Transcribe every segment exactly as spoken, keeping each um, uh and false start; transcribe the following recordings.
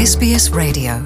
에스비에스 라디오.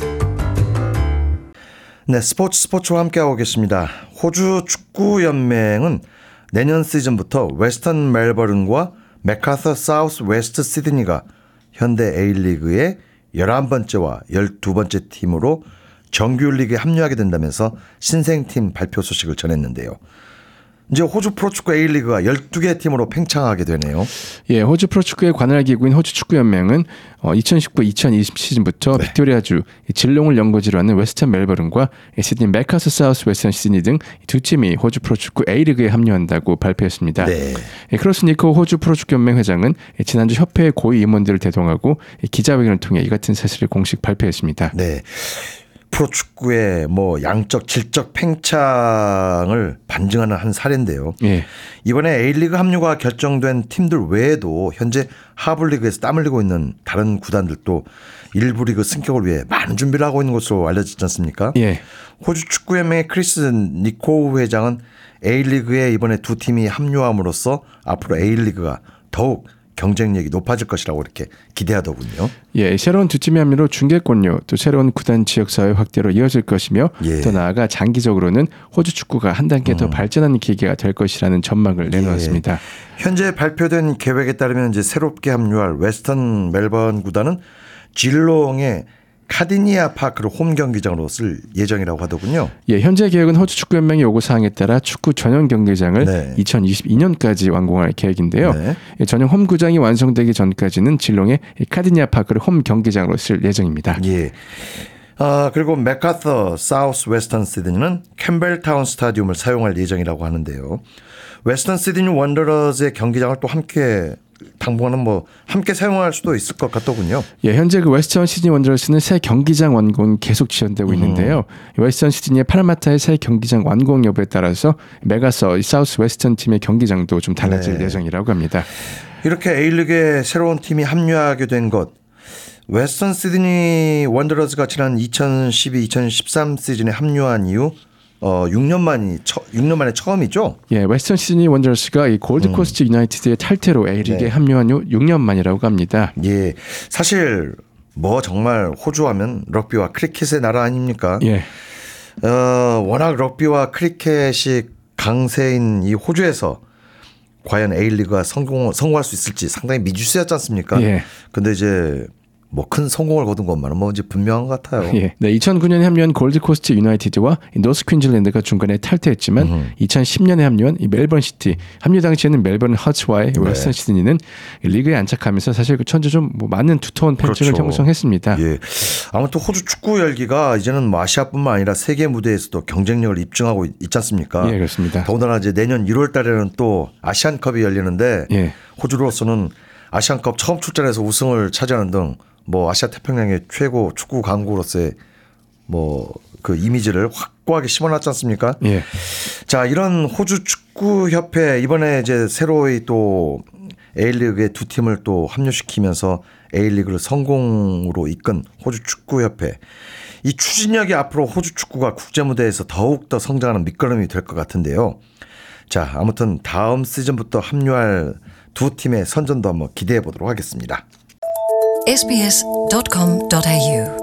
네, 스포츠 스포츠와 함께하고 계십니다. 호주 축구연맹은 내년 시즌부터 웨스턴 멜버른과 맥아서 사우스 웨스트 시드니가 현대 A리그의 열한 번째와 열두 번째 팀으로 정규 리그에 합류하게 된다면서 신생팀 발표 소식을 전했는데요. 이제 호주 프로축구 A리그가 열두 개 팀으로 팽창하게 되네요. 예, 호주 프로축구의 관할 기구인 호주 축구연맹은 이천십구 이천이십 시즌부터 네. 빅토리아주 질롱을 연고지로 하는 웨스턴 멜버른과 시드니 맥아서 사우스 웨스턴 시드니 등 두 팀이 호주 프로축구 A리그에 합류한다고 발표했습니다. 네. 예, 크로스 니코 호주 프로축구연맹 회장은 지난주 협회의 고위 임원들을 대동하고 기자회견을 통해 이 같은 사실을 공식 발표했습니다. 네. 프로축구의 뭐 양적 질적 팽창을 반증하는 한 사례인데요. 예. 이번에 A리그 합류가 결정된 팀들 외에도 현재 하브리그에서 땀 흘리고 있는 다른 구단들도 일부 리그 승격을 위해 많은 준비를 하고 있는 것으로 알려지지 않습니까? 예. 호주 축구연맹의 크리스 니코우 회장은 A리그에 이번에 두 팀이 합류함으로써 앞으로 A리그가 더욱 경쟁력이 높아질 것이라고 이렇게 기대하더군요. 예, 새로운 두 팀의 합류로 중계권료 또 새로운 구단 지역사회 확대로 이어질 것이며 예. 더 나아가 장기적으로는 호주 축구가 한 단계 음. 더 발전하는 기회가 될 것이라는 전망을 내놓았습니다. 예. 현재 발표된 계획에 따르면 이제 새롭게 합류할 웨스턴 멜버른 구단은 질롱의 카디니아 파크를 홈 경기장으로 쓸 예정이라고 하더군요. 예, 현재 계획은 호주 축구연맹의 요구 사항에 따라 축구 전용 경기장을 네. 이천이십이 년까지 완공할 계획인데요. 네. 예, 전용 홈 구장이 완성되기 전까지는 질롱의 카디니아 파크를 홈 경기장으로 쓸 예정입니다. 예. 아, 그리고 맥아서 사우스 웨스턴 시드니는 캠벨타운 스타디움을 사용할 예정이라고 하는데요. 웨스턴 시드니 원더러즈의 경기장을 또 함께 당분간은 뭐 함께 사용할 수도 있을 것 같더군요. 예, 현재 그 웨스턴 시드니 원더러스는 새 경기장 완공이 계속 지연되고 있는데요. 음. 웨스턴 시드니의 파라마타의 새 경기장 완공 여부에 따라서 맥아서 사우스 웨스턴 팀의 경기장도 좀 달라질 네. 예정이라고 합니다. 이렇게 A리그에 새로운 팀이 합류하게 된 것, 웨스턴 시드니 원더러스가 지난 이천십이 이천십삼 시즌에 합류한 이후 어, 육 년 만이 육 년 만에 처음이죠. 예, 웨스턴 시드니 원더러스가 이 골드코스트 음. 유나이티드의 탈퇴로 A리그에 네. 합류한 후 육 년 만이라고 합니다. 예, 사실 뭐 정말 호주하면 럭비와 크리켓의 나라 아닙니까? 예. 어, 워낙 럭비와 크리켓이 강세인 이 호주에서 과연 A리그가 성공 성공할 수 있을지 상당히 미지수였지 않습니까? 예. 근데 이제 뭐 큰 성공을 거둔 것만은 뭐 이제 분명한 것 같아요. 예. 네, 이천구 년에 합류한 골드코스트 유나이티드와 노스 퀸즐랜드가 중간에 탈퇴했지만 음흠. 이천십 년에 합류한 이 멜번 시티 합류 당시에는 멜번 허츠와의 네. 웨스턴 시드니는 리그에 안착하면서 사실 그 천재 좀 뭐 많은 두터운 팬층을 그렇죠. 형성했습니다. 예. 아무튼 호주 축구 열기가 이제는 뭐 아시아뿐만 아니라 세계 무대에서도 경쟁력을 입증하고 있지 않습니까? 예, 그렇습니다. 더군다나 이제 내년 일월 달에는 또 아시안컵이 열리는데 예. 호주로서는 아시안컵 처음 출전해서 우승을 차지하는 등 뭐 아시아 태평양의 최고 축구 강국으로서의 뭐 그 이미지를 확고하게 심어놨지 않습니까? 예. 자, 이런 호주 축구 협회 이번에 이제 새로이 또 A리그의 두 팀을 또 합류시키면서 A리그를 성공으로 이끈 호주 축구 협회. 이 추진력이 앞으로 호주 축구가 국제 무대에서 더욱 더 성장하는 밑거름이 될 것 같은데요. 자, 아무튼 다음 시즌부터 합류할 두 팀의 선전도 한번 기대해 보도록 하겠습니다. 에스비에스 닷 컴 닷 에이유